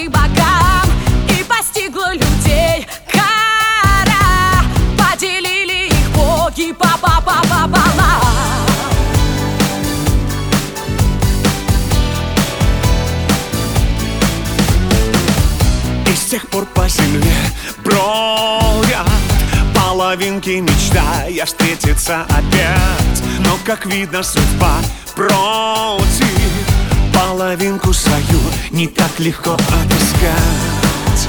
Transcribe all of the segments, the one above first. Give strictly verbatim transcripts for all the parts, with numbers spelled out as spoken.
богам, и постигла людей кара. Поделили их боги по-по-по-пополам. И с тех пор по земле бродят половинки, мечтая встретиться опять. Но, как видно, судьба против. Половинку свою не так легко отыскать.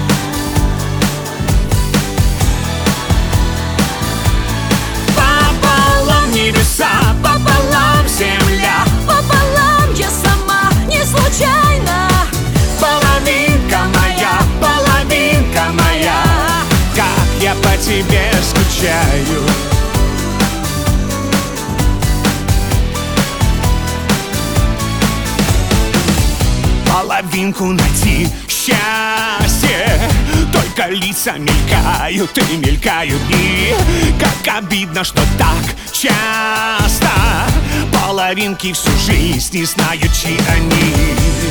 Пополам небеса, пополам земля, Пополам я сама, не случайно. половинка моя, половинка моя, как я по тебе скучаю. Половинку найти счастье, только лица мелькают и мелькают дни. Как обидно, что так часто половинки всю жизнь не знают, чьи они.